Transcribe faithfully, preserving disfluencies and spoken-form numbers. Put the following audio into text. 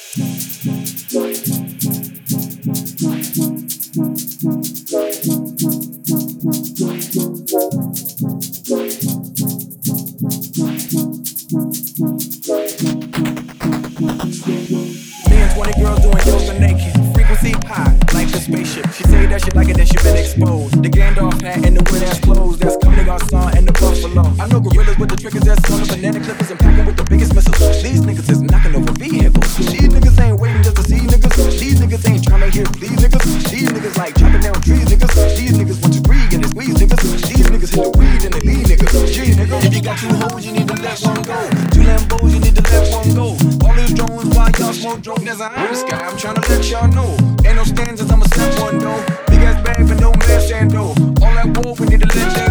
twenty girls doing yoga naked. Frequency high, like a spaceship. She say that she like it, then she been exposed. The Gandalf hat and the weird ass clothes. That's coming Garcon and the Buffalo. I know gorillas with the triggers that's on the banana clippers and packing with the biggest missiles. These niggas is knocking over vehicles. These niggas ain't waiting just to see niggas. These niggas ain't trying to hear please niggas. These niggas like chopping down trees niggas. These niggas want to breathe and they squeeze niggas. These niggas hit the weed and they lead niggas. Gee nigga, if you got two hoes, you need to let one go. Two Lambos, you need to let one go. All these drones while y'all smoke drone. There's an iron sky, I'm trying to let y'all know. Ain't no stanzas, I'ma set one though. Big ass bag but no man stand though. All that war, we need to let that